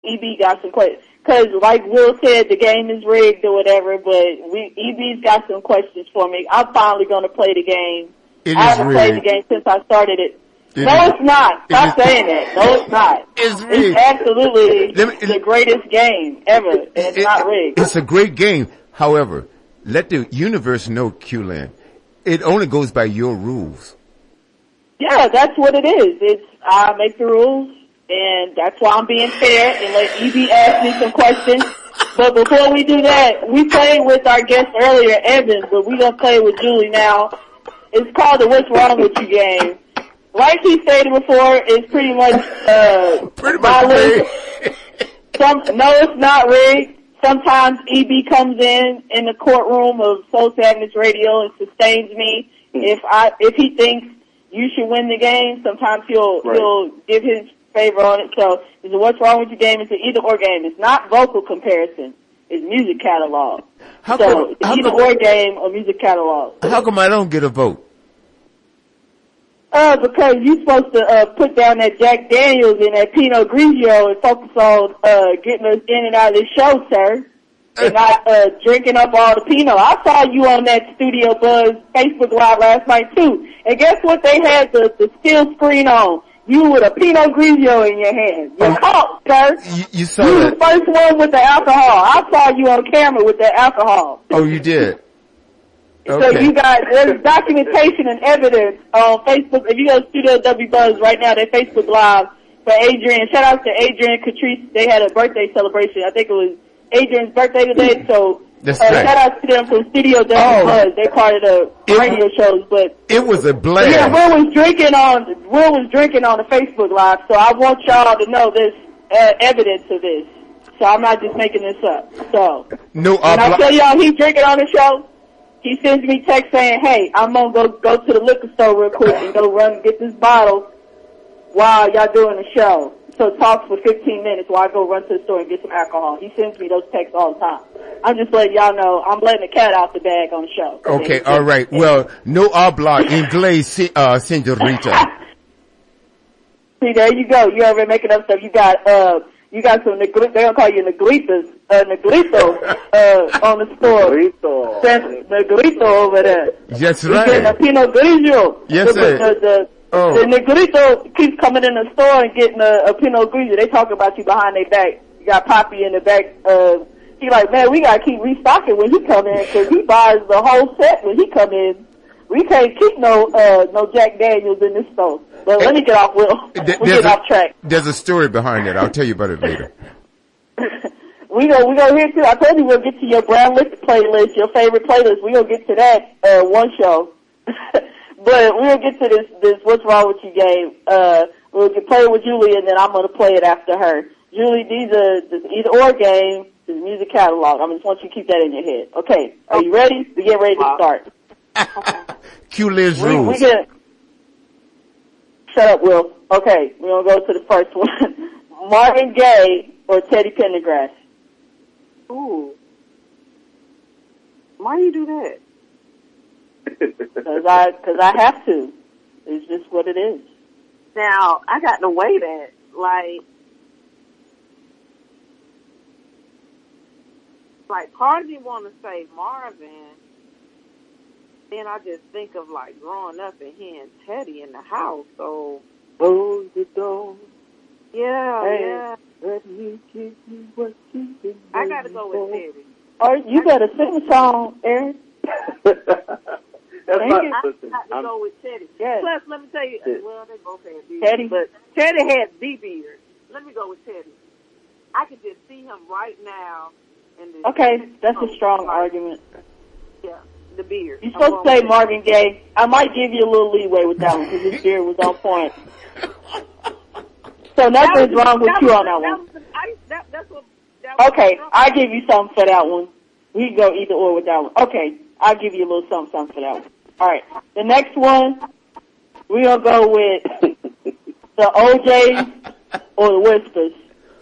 EB got some questions. Because, like Will said, the game is rigged or whatever, but EB's got some questions for me. I'm finally going to play the game. I haven't played the game since I started it. It's not. Stop saying that. No, it's not. It's absolutely the greatest game ever. It's not rigged. It's a great game. However, let the universe know, Q-Land, it only goes by your rules. Yeah, that's what it is. I make the rules, and that's why I'm being fair and let EB ask me some questions. But before we do that, we played with our guest earlier, Evan, but we're going to play with Julie now. It's called the What's Wrong With You game. Like he stated before, it's pretty much rigged. No, it's not rigged. Sometimes EB comes in the courtroom of Soul Sadness Radio and sustains me. If he thinks you should win the game, sometimes he'll give his favor on it. So it's a What's Wrong With You game. It's an either or game. It's not vocal comparison. It's music catalog. It's either or game or music catalog. How come I don't get a vote? Because you're supposed to put down that Jack Daniels and that Pinot Grigio and focus on getting us in and out of this show, sir. And not drinking up all the Pinot. I saw you on that Studio Buzz Facebook Live last night too. And guess what? They had the still screen on. You with a Pinot Grigio in your hand. You're caught, sir. You saw you that. The first one with the alcohol. I saw you on camera with the alcohol. Oh, you did? Okay. So you got, there's documentation and evidence on Facebook. If you go to Studio W Buzz right now, they're Facebook Live for Adrian. Shout out to Adrian Catrice. They had a birthday celebration. I think it was Adrian's birthday today. So shout out to them from Studio W Buzz. They part of the radio shows, but it was a blast. Yeah, Will was drinking on the Facebook Live. So I want y'all to know there's evidence of this. So I'm not just making this up. So no, and I tell y'all he's drinking on the show. He sends me text saying, hey, I'm going to go to the liquor store real quick and go run and get this bottle while y'all doing the show. So talk for 15 minutes while I go run to the store and get some alcohol. He sends me those texts all the time. I'm just letting y'all know I'm letting the cat out the bag on the show. Okay, all right. Well, no habla inglés, señorita. See, there you go. You already making up stuff. You got some they're gonna call you negrito on the store. Negrito over there. Yes, right. You're getting a Pinot Grigio. Yes, sir. The negrito keeps coming in the store and getting a Pinot Grigio. They talk about you behind their back. You got Poppy in the back. He like, man, we gotta keep restocking when he come in because he buys the whole set when he come in. We can't keep no Jack Daniels in this store. But let me get off, Will. We'll get off track. There's a story behind it. I'll tell you about it later. we gonna hear too. I told you we'll get to your Brown Liquor playlist, your favorite playlist. We gonna get to that one show. But we'll get to this What's Wrong With You game. We'll play it with Julie, and then I'm gonna play it after her. Julie, this either or game is music catalog. I just want you to keep that in your head. Okay, are you ready? We get ready to start. Q-Liz rules. Shut up, Will. Okay, we're gonna go to the first one. Marvin Gaye or Teddy Pendergrass? Ooh. Why you do that? Cause I have to. It's just what it is. Now, I got to weigh that. Like part of me want to say Marvin. Then I just think of growing up and hearing Teddy in the house. So close the door. Yeah. Let me give you what you can. I gotta go with Teddy. Oh, you better sing a song, Aaron. I have to go with Teddy. Yes. Plus, let me tell you, well, they both had beards. Teddy, but Teddy had the beard. Let me go with Teddy. I could just see him right now. Okay, that's a strong argument. Yeah, the beard. You're supposed to say Marvin Gaye. I might give you a little leeway with that one because his beard was on point. So nothing's wrong with you on that one. Okay, I'll give you something for that one. We can go either or with that one. Okay, I'll give you a little something for that one. All right, the next one, we're going to go with the OJs or the Whispers.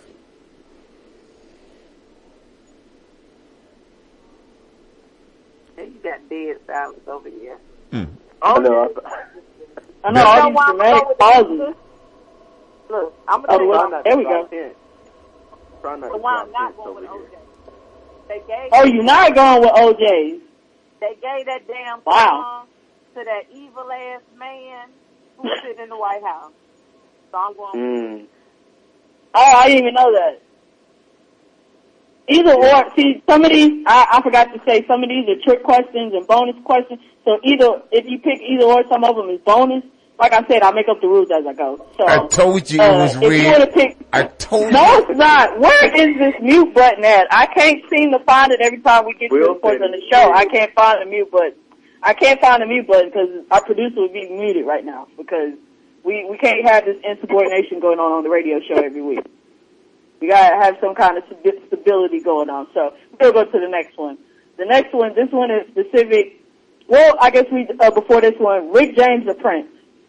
You got dead silence over here. I know all these dramatic pauses. Look, I'm going to there we go. Try not The to one I'm drop not hits going over with here. OJ. They gave Oh, you're not going with OJ's. They gave that damn Wow. song to that evil ass man who's sitting in the White House. So I'm going. Oh, I didn't even know that. Either or, see, some of these, I forgot to say, some of these are trick questions and bonus questions. So either, if you pick either or, some of them is bonus. Like I said, I'll make up the rules as I go. So I told you it was if you rigged. want to pick, I told no, you. it's not. Where is this mute button at? I can't seem to find it every time we get to the point on the show. I can't find the mute button. I can't find the mute button because our producer would be muted right now because we can't have this insubordination going on the radio show every week. We gotta have some kind of stability going on. So we'll go to the next one. The next one, this one is specific. Well, I guess before this one, Rick James or Prince?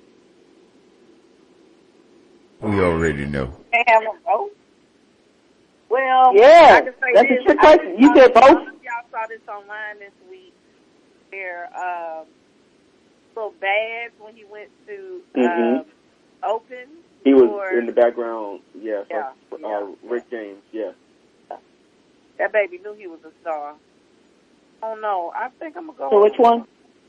We already know. They have them both. Well, Yeah, I can say that's this. a trick question. You said both? Y'all saw this online this week where so bad when he went to Open. He was in the background, Yeah. Rick James, yeah. That baby knew he was a star. Oh no, I think I'm gonna go. So which one?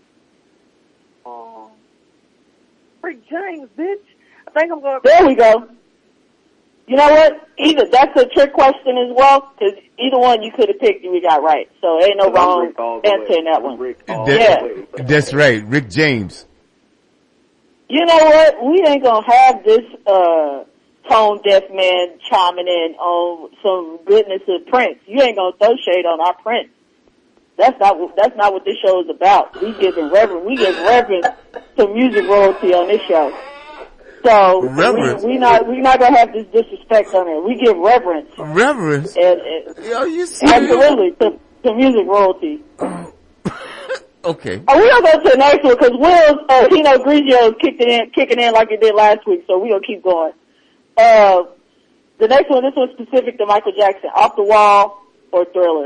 Rick James, bitch. I think I'm going. There we go. You know what? That's a trick question as well, because either one you could have picked and we got right. So ain't no wrong answer in that one. That's right, Rick James. You know what? We ain't gonna have this tone deaf man chiming in on some goodness of Prince. You ain't gonna throw shade on our Prince. That's not what this show is about. We give reverence to music royalty on this show. So we not gonna have this disrespect on it. We give reverence. Reverence? Yo, you serious? Absolutely to music royalty. Okay. Oh, we gonna go to the next one because Will's Pinot Grigio is kicking in like it did last week. So we gonna keep going. The next one, this one's specific to Michael Jackson. Off the Wall or Thriller?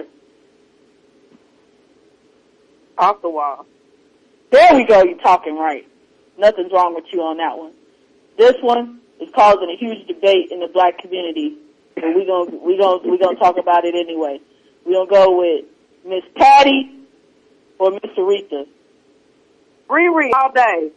Off the Wall. There we go. You're talking right. Nothing's wrong with you on that one. This one is causing a huge debate in the black community, and we gonna talk about it anyway. We gonna go with Miss Patty or Miss Aretha. Riri all day.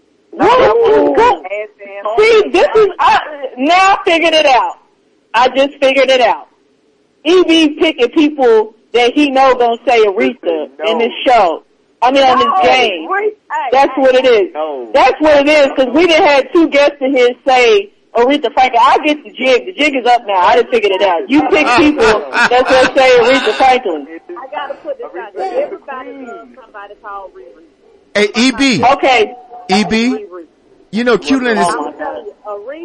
See, this is now I figured it out. I just figured it out. EB picking people that he know gonna say Aretha in this show. I mean, on this game. That's what it is. That's what it is, because we done had two guests of his say Aretha Franklin. I'll get the jig. The jig is up now. I done figured it out. You pick people that's going to say Aretha Franklin. I got to put this out there. Everybody loves somebody called Riri. Hey, EB. Okay. EB. You know, Q-Lin is... I'm telling you,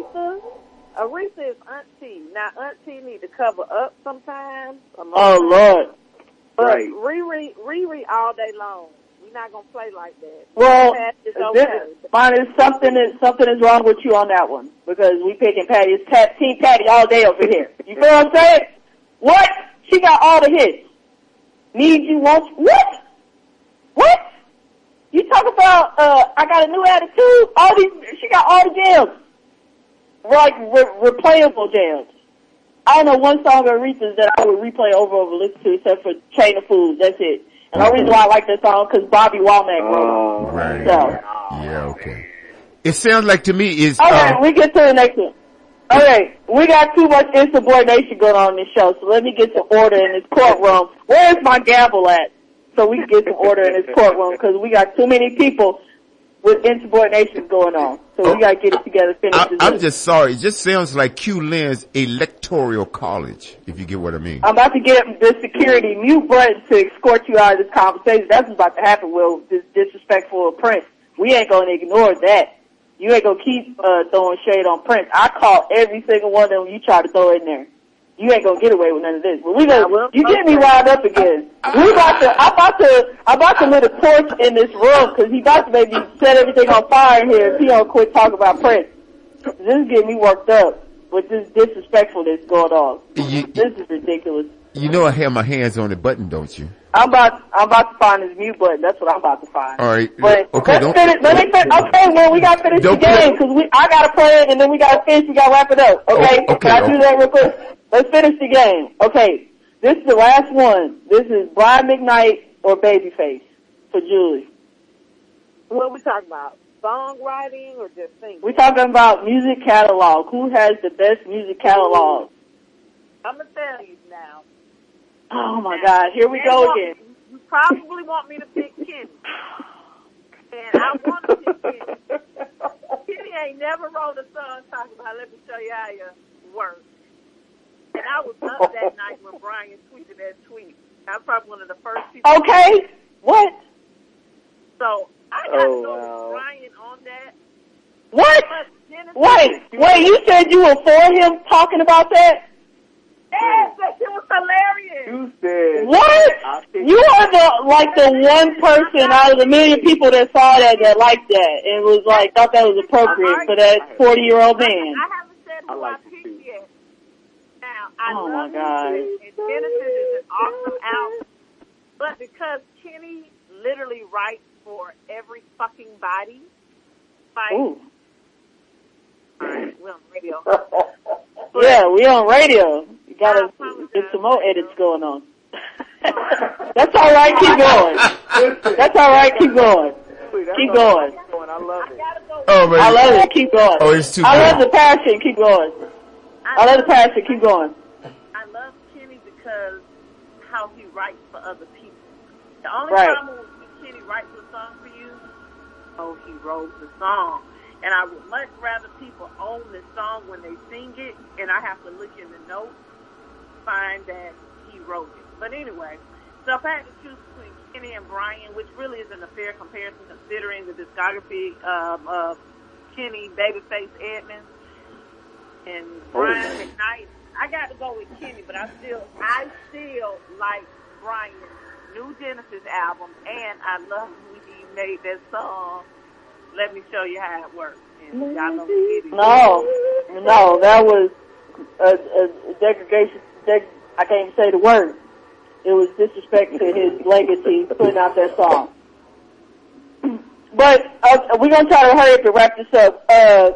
Aretha is auntie. Now, auntie need to cover up sometimes. Oh, Lord. But Riri all day long. We're not going to play like that. Well, mine is something is wrong with you on that one, because we picking Patty. It's Team Patty all day over here. You feel what I'm saying? What? She got all the hits. Need You, Want You. What? You talk about, I Got a New Attitude? She got all the jams. Like, replayable jams. I don't know one song of Aretha's that I would replay over and listen to except for Chain of Fools. That's it. And the reason why I like that song because Bobby Womack wrote it. Right. So. Yeah, okay. It sounds like to me is... Okay, we get to the next one. Okay, we got too much insubordination going on in this show, so let me get some order in this courtroom. Where's my gavel at? So we can get some order in this courtroom because we got too many people with insubordination going on. So we gotta get it together, finish this. I'm just sorry. It just sounds like Q-Lin's electoral college, if you get what I mean. I'm about to get the security mute button to escort you out of this conversation. That's what's about to happen, Will, this disrespectful of Prince. We ain't gonna ignore that. You ain't gonna keep throwing shade on Prince. I caught every single one of them you try to throw in there. You ain't gonna get away with none of this. But you get me riled up again. I'm about to lit a torch in this room because he about to maybe set everything on fire in here if he don't quit talking about Prince. This is getting me worked up with this disrespectfulness going on. This is ridiculous. You know I have my hands on the button, don't you? I'm about to find his mute button. That's what I'm about to find. All right. But okay, let's finish. Okay, well, we got to finish the game because I got to play it and then we got to finish. We got to wrap it up. Okay? Okay. Can I do that real quick? Let's finish the game. Okay, this is the last one. This is Brian McKnight or Babyface for Julie. What are we talking about? Songwriting or just singing? We're talking about music catalog. Who has the best music catalog? I'm going to tell you now. Oh, my God. Here we go again. You probably want me to pick Kenny. And I want to pick Kenny. Kenny ain't never wrote a song talking about, let me show you how you work. And I was up that night when Brian tweeted that tweet. I was probably one of the first people. Okay. What? So I got to go with Brian on that. What? Wait, you said you were for him talking about that? Yes, that shit was hilarious. You said what? You are the one person out of the million people that saw that liked that and was like, thought that was appropriate for that 40-year-old man. I haven't said who I picked yet. Now, I love God. and Genesis is an awesome album, but because Kenny literally writes for every fucking body, like, ooh. Alright, we're on radio. Yeah, we on radio. You gotta get some more edits going on. That's alright, keep going. That's alright, keep going. Keep going. I love it. Oh, man. I love it, keep going. Oh, it's too I good. love the passion, keep going. I love the passion, keep going. I love Kenny because how he writes for other people. The only Right. problem when Kenny writes a song for you, oh, he wrote the song. And I would much rather people own this song when they sing it, and I have to look in the notes, find that he wrote it. But anyway, so if I had to choose between Kenny and Brian, which really isn't a fair comparison considering the discography of Kenny, Babyface, Edmonds, and Brian McKnight, I got to go with Kenny, but I still like Brian's new Genesis album, and I love when he made that song, Let Me Show You How It Works. And y'all know No, that was a degradation. I can't even say the word. It was disrespect to his legacy putting out that song. But we're gonna try to hurry up and wrap this up.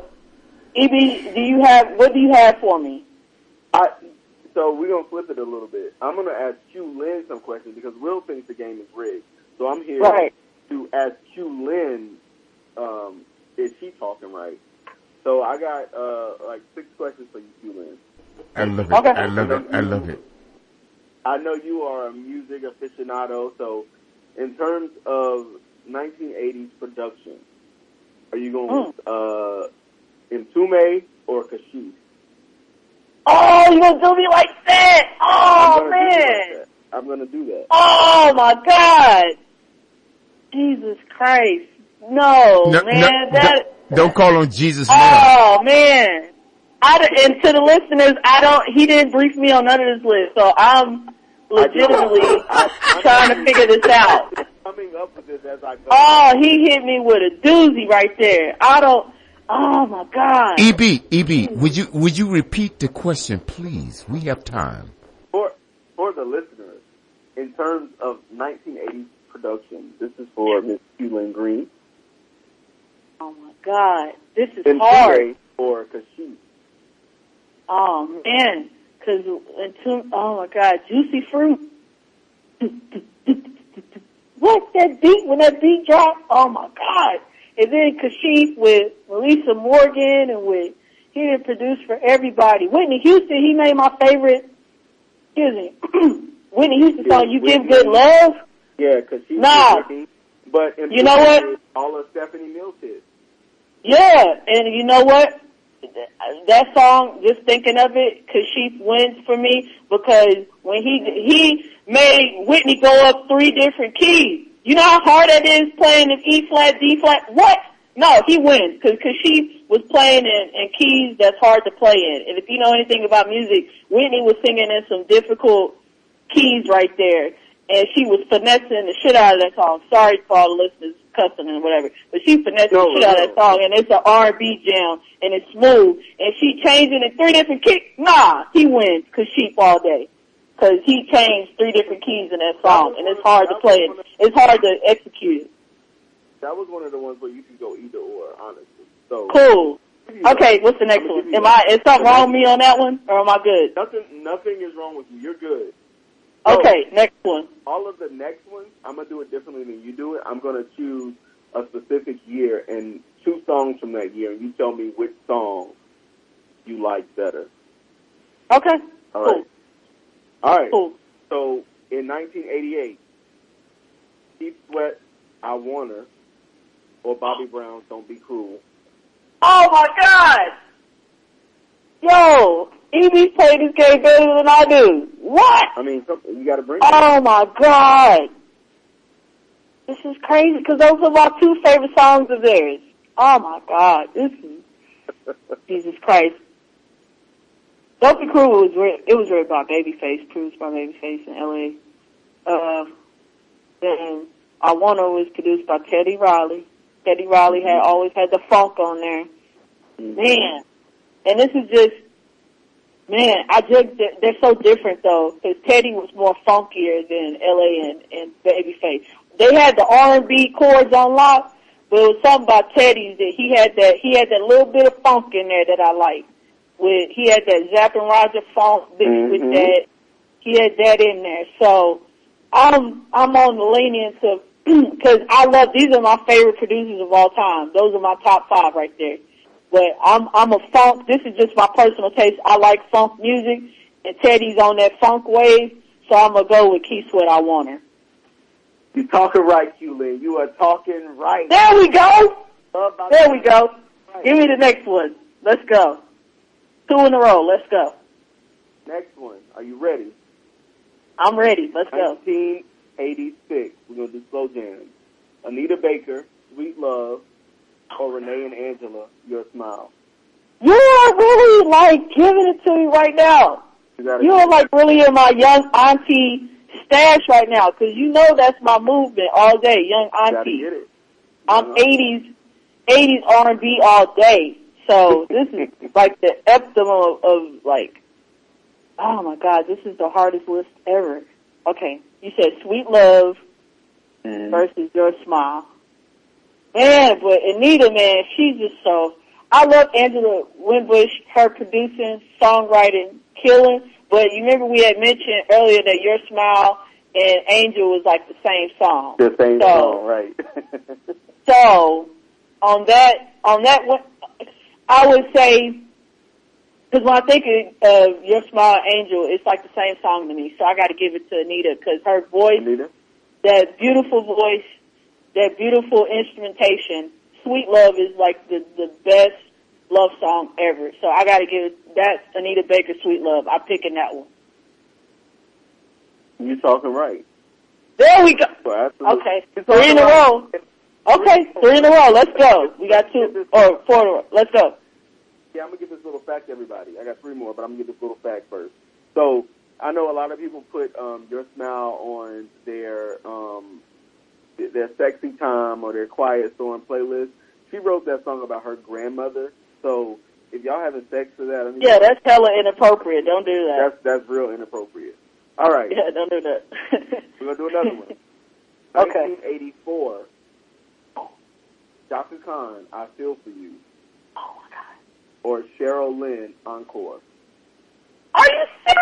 EB, what do you have for me? So we're going to flip it a little bit. I'm going to ask Q Lynn some questions because Will thinks the game is rigged. So I'm here to ask Q Lynn, is she talking right? So I got like 6 questions for you, Q Lynn. I love it. Okay. I love it. I know you are a music aficionado, so in terms of 1980s production, are you going with Mtume or Kashif? Oh, you gonna do me like that? Oh, man. I'm gonna do that. Oh, my God. Jesus Christ. No, man. Don't call on Jesus now. Oh, man. And to the listeners, he didn't brief me on none of this list, so I'm legitimately trying to figure this out. Coming up with this as I go. Oh, he hit me with a doozy right there. Oh my God. EB, would you repeat the question, please? We have time. For the listeners, in terms of 1980s production, this is for Miss Q-Lynn Green. Oh my God, this is hard. For Kashif. Oh man, oh my God, Juicy Fruit. What's that beat? When that beat dropped, oh my God. And then Kashif with Melissa Morgan and he did produce for everybody. Whitney Houston, he made my favorite, Whitney Houston song, You Give Good Love. Yeah, Kashif. Nah. But you know what? All of Stephanie Mills hits. Yeah, and you know what? That song, just thinking of it, Kashif wins for me because when he made Whitney go up 3 different keys. You know how hard that is playing in E flat, D flat? What? No, he wins because Kashif was playing in keys that's hard to play in. And if you know anything about music, Whitney was singing in some difficult keys right there. And she was finessing the shit out of that song. Sorry for all the listeners cussing and whatever. But she finessed the shit out of that song. And it's an R&B jam. And it's smooth. And she changing in 3 different kicks. Nah, he wins Kashif all day. Because he changed 3 different keys in that song, and it's hard to play it. It's hard to execute it. That was one of the ones where you could go either or, honestly. So cool. Okay, what's the next one? Is something wrong with me on that one, or am I good? Nothing is wrong with you. You're good. Okay, so, next one. All of the next ones, I'm going to do it differently than you do it. I'm going to choose a specific year and 2 songs from that year, and you tell me which song you like better. Okay, All right. Cool. All right. Cool. So, in 1988, Keith Sweat, I Wanna, or Bobby Brown's Don't Be Cruel. Oh, my God! Yo, Evie's played this game better than I do. What? I mean, you got to bring it. Oh, my God. This is crazy, because those are my 2 favorite songs of theirs. Oh, my God. This is... Jesus Christ. Don't Be Cruel was written by Babyface, produced by Babyface in L.A. Then I Wanna was produced by Teddy Riley. Teddy Riley had always had the funk on there. Man. And this is just, man, they're so different though, because Teddy was more funkier than L.A. and Babyface. They had the R&B chords on lock, but it was something about Teddy's that he had that little bit of funk in there that I liked. He had that Zapp and Roger funk with that. He had that in there. So I'm on the lenience of, because these are my favorite producers of all time. Those are my top 5 right there. But I'm a funk. This is just my personal taste. I like funk music, and Teddy's on that funk wave. So I'm gonna go with Keith Sweat. I Want Her. You're talking right, Q-Lin. You are talking right. There we go. There we go. Give me the next one. Let's go. 2 in a row. Let's go. Next one. Are you ready? I'm ready. Let's go. 1986. We're going to do slow jams. Anita Baker, Sweet Love, or Renee and Angela, Your Smile. You are really, like, giving it to me right now. You are, like, really in my young auntie stash right now, because you know that's my movement all day, young auntie. Get it. I'm 80s R&B all day. So this is like the epitome of like, oh my God, this is the hardest list ever. Okay, you said Sweet Love versus Your Smile. Man, but Anita, man, she's just so, I love Angela Winbush, her producing, songwriting, killing, but you remember we had mentioned earlier that Your Smile and Angel was like the same song. The same song, right. So, on that one, I would say, because when I think of Your Smile, Angel, it's like the same song to me. So I got to give it to Anita, because her voice, that beautiful voice, that beautiful instrumentation. Sweet Love is like the best love song ever. So I got to give it, that's Anita Baker, Sweet Love. I'm picking that one. You're talking right. There we go. Okay, 3 in a row. Okay, 3 in a row. Let's go. We got 2 or 4 in a row. Let's go. Yeah, I'm going to give this little fact to everybody. I got 3 more, but I'm going to give this little fact first. So I know a lot of people put Your Smile on their sexy time or their quiet storm playlist. She wrote that song about her grandmother. So if y'all having sex to that, yeah, that's hella inappropriate. Don't do that. That's real inappropriate. All right. Yeah, don't do that. We're going to do another one. Okay. 1984. Chaka Khan, I Feel For You. Oh, my God. Or Cheryl Lynn, Encore. Are you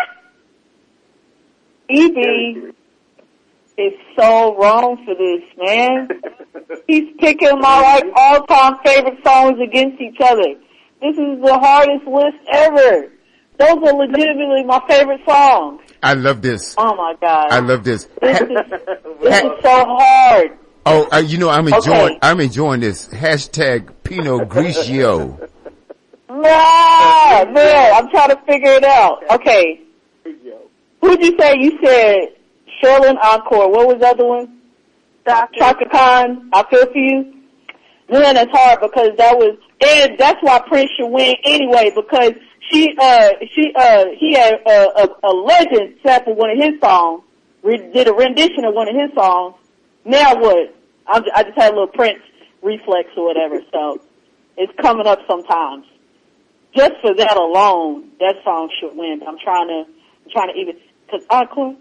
serious? EB is so wrong for this, man. He's picking my, like, all-time favorite songs against each other. This is the hardest list ever. Those are legitimately my favorite songs. I love this. Oh, my God. I love this. This is so hard. Oh, I'm enjoying this. Hashtag Pinot Grigio. Nah, man, I'm trying to figure it out. Okay. Who'd you say? You said Sherlyn Encore. What was the other one? Chaka Khan, I Feel For You. Man, that's hard because and that's why Prince should win anyway, because he had a legend sample one of his songs, did a rendition of one of his songs. Now what? I just had a little Prince reflex or whatever, so it's coming up sometimes. Just for that alone, that song should win. I'm trying to even, cause Encore,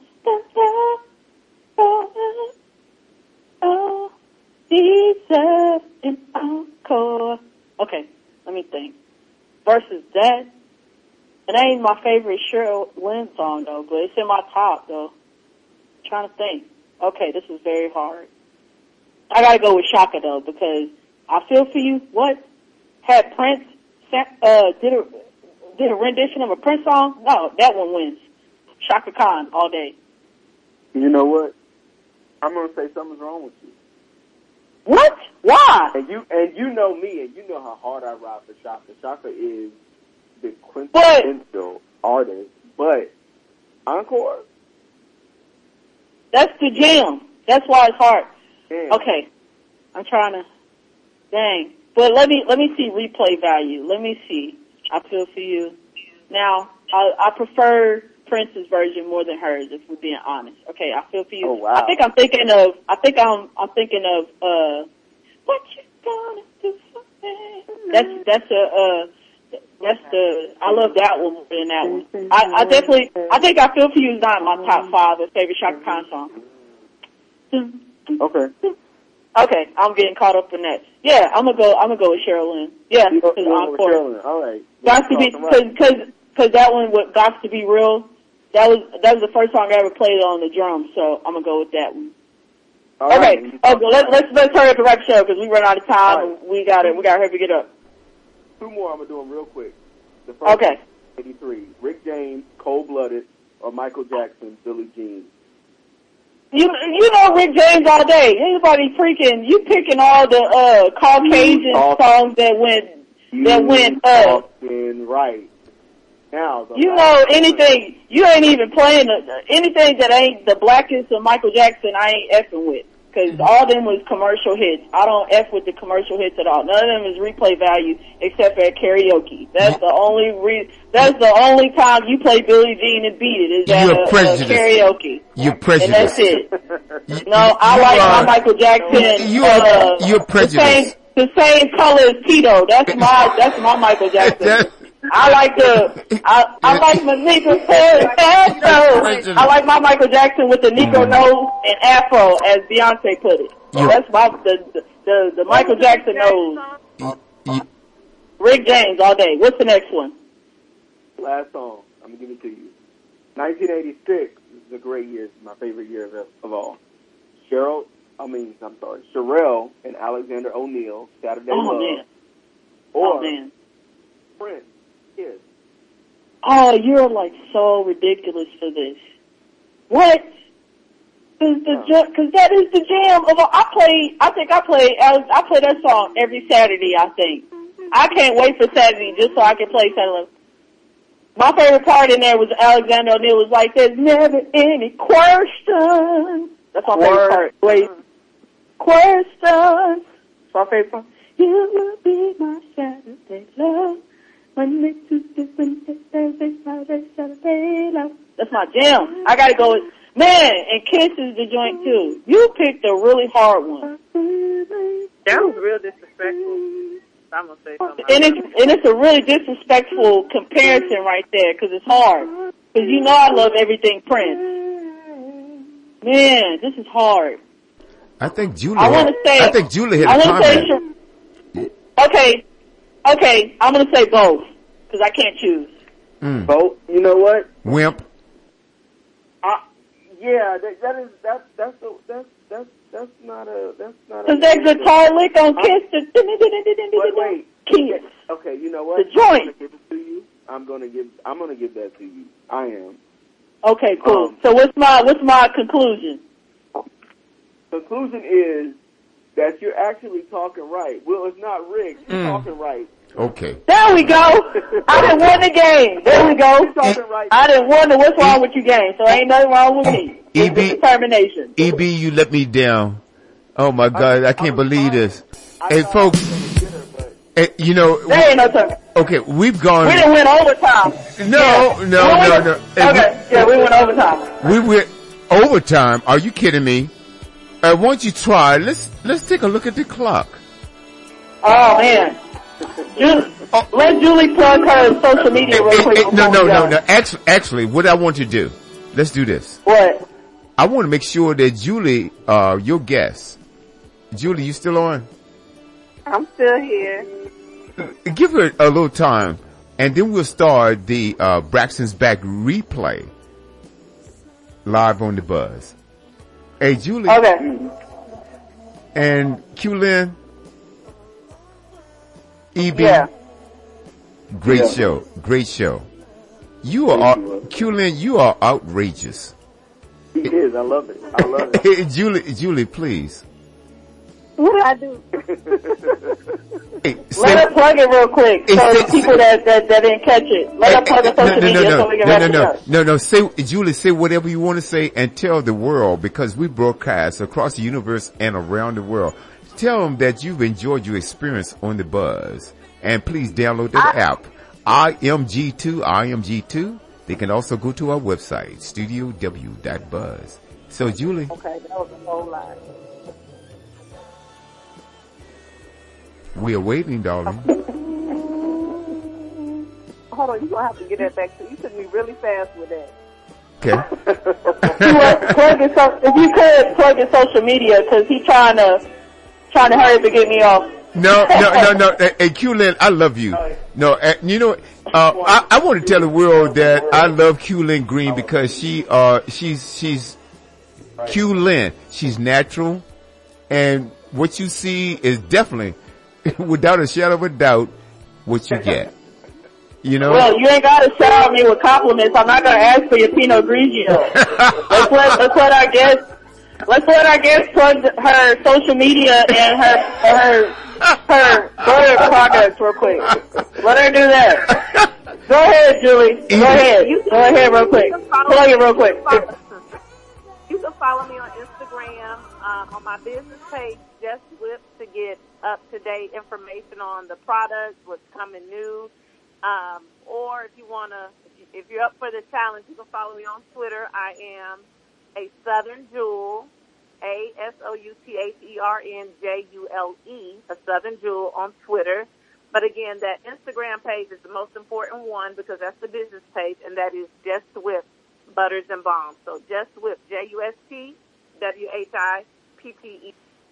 deserve an encore. Okay, let me think. versus that. It ain't my favorite Cheryl Lynn song though, but it's in my top though. I'm trying to think. Okay, this is very hard. I gotta go with Shaka though, because I Feel For You, what? Had Prince, did a rendition of a Prince song? No, that one wins. Shaka Khan all day. You know what? I'm gonna say something's wrong with you. What? Why? And you know me, and you know how hard I ride for Shaka. Shaka is the quintessential artist, but Encore. That's the jam. That's why it's hard. Damn. Okay, I'm trying to. Dang. But let me see replay value. Let me see. I Feel For You. Now, I prefer Prince's version more than hers, if we're being honest. Okay, I Feel For You. Oh, wow. I'm thinking of, what you gonna do for me? I love that one more than that one. I think I Feel For You is not in my top 5 of favorite Shaka Khan song. Okay. Okay, I'm getting caught up in that. Yeah, I'm gonna go with Cheryl Lynn. Yeah, because Encore. All right. Got to be, cause that one with Got to Be Real, that was the first song I ever played on the drums, so I'm gonna go with that one. All okay. Right. Let's hurry up and wrap the show because we run out of time. Right. And we gotta hurry to get up. 2 more I'm gonna do them real quick. The first okay. 83. Rick James, Cold Blooded, or Michael Jackson, Billie Jean. You know Rick James all day. Anybody freaking, you picking all the Caucasian songs that went right. Now, you know anything, you ain't even playing anything that ain't the blackest of Michael Jackson, I ain't effing with. Cause all them was commercial hits. I don't F with the commercial hits at all. None of them is replay value except for at karaoke. That's the only time you play Billie Jean and beat it is at karaoke. You're prejudiced. And that's it. No, I like my Michael Jackson. You're prejudiced. The same color as Tito. That's my Michael Jackson. I like my Nico Afro. I like my Michael Jackson with the Nico nose and Afro, as Beyonce put it. That's the Michael Jackson nose. Rick James all day. What's the next one? Last song. I'm gonna give it to you. 1986 is a great year. It's my favorite year of all. Sherelle and Alexander O'Neal, Saturday Love. Man. Or Prince. Yes. Oh, you're like so ridiculous for this. What? Cause that is the jam of all. I play that song every Saturday, I think. I can't wait for Saturday just so I can play Saturday. My favorite part in there was Alexander O'Neal was like, there's never any question. That's my favorite part. Wait. Question. That's my favorite part. You will be my Saturday love. Monday, Tuesday, Wednesday, Thursday, Friday, Saturday, love. That's my jam. I gotta go with, man, and Kiss is the joint too. You picked a really hard one. That was real disrespectful. I'm gonna say something. And it's a really disrespectful comparison right there, cause it's hard. Cause you know I love everything Prince. Man, this is hard. I think Julia hit a comment. Okay, I'm gonna say both, cause I can't choose. Both? You know what? Wimp. Yeah, that's not a. Cause that guitar lick on Kiss. Wait. Kiss. Okay, you know what? The joint. I'm gonna give that to you. I am. Okay, cool. So what's my conclusion? Conclusion is that you're actually talking right. Well, it's not Rick. You're talking right. Okay. There we go. I done won the game. There we go. I done won what's wrong with you game. So ain't nothing wrong with me. It's determination. EB, you let me down. Oh my God, I can't believe this. Hey folks, you know. There ain't no turn. Okay, we've gone. We didn't win overtime. No. Okay, we went overtime. We went overtime. Are you kidding me? Once you try, let's take a look at the clock. Oh man. Let Julie plug her social media real quick. No. Actually, what I want to do, let's do this. What? I want to make sure that Julie, your guest. Julie, you still on? I'm still here. Give her a little time. And then we'll start the Braxton's Back replay live on the Buzz. Hey, Julie. Okay. And Q-Lin. EB. Yeah. Great show. Great show. You are, Q-Lin, you are outrageous. He is. I love it. I love it. Hey, Julie, please. What did I do? Hey, Let her plug it real quick so the people that didn't catch it. Let her plug it social media so we can wrap it up. No. Say, Julie, say whatever you want to say and tell the world, because we broadcast across the universe and around the world. Tell them that you've enjoyed your experience on the Buzz. And please download that app. IMG2. They can also go to our website, studiow.buzz. So, Julie. Okay, that was a whole lot. We are waiting, darling. Hold on, you're going to have to get that back to you. Took me really fast with that. Okay. If you could plug your social media, because he's trying to hurry up and get me off. No. Hey, Q-Lin, I love you. No, you know, I want to tell the world that I love Q-Lin Green because she's Q-Lin. She's natural, and what you see is definitely, without a shadow of a doubt, what you get. You know? Well, you ain't gotta shower me with compliments. I'm not gonna ask for your Pinot Grigio. Let's let our guest plug her social media and her butter products real quick. Let her do that. Go ahead, Julie. Go ahead real quick. Plug it real quick. You can follow me on Instagram, on my business page, Just Whip, to get up-to-date information on the products, what's coming new. Or if you're up for the challenge, you can follow me on Twitter. I am a Southern Jewel, ASOUTHERNJULE, a Southern Jewel on Twitter. But again, that Instagram page is the most important one because that's the business page, and that is Just Whip Butters and Bombs. So Just Whip, JUSTWHIPPE.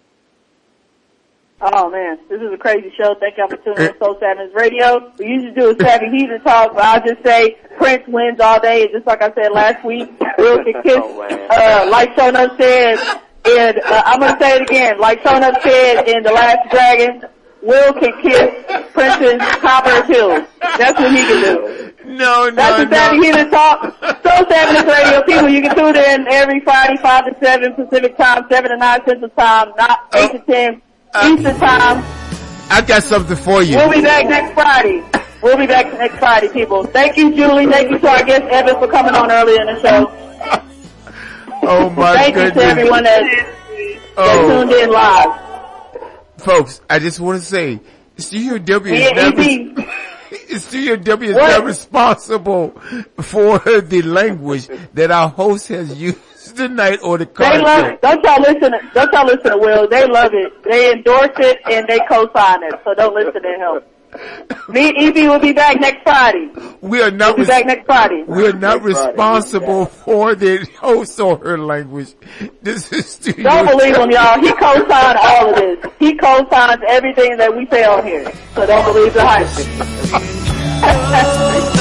Oh man, this is a crazy show. Thank y'all for tuning in to Soul Savage Radio. We usually do a Savvy Heathen talk, but I'll just say Prince wins all day. Just like I said last week, Will can kiss, like Shona said, and I'm gonna say it again, like Shona said in The Last Dragon, Will can kiss Prince's copper pills. That's what he can do. That's the Savvy Heathen talk. Soul Savage Radio, people, you can tune in every Friday, 5 to 7 Pacific time, 7 to 9 Central time, not 8 to 10 Eastern time. I got something for you. We'll be back next Friday. People. Thank you, Julie. Thank you to our guest, Evan, for coming on earlier in the show. Oh, my goodness. Thank you to everyone that tuned in live. Folks, I just want to say, Studio W is not responsible for the language that our host has used tonight or the content. They love it. Don't y'all listen to Will. They love it. They endorse it and they co-sign it. So don't listen to him. Me and Evie will be back next Friday. We are not responsible for the host or her language. This is Studio. Don't believe him, y'all. He co-signed all of this. He co-signs everything that we say on here. So don't believe the hype.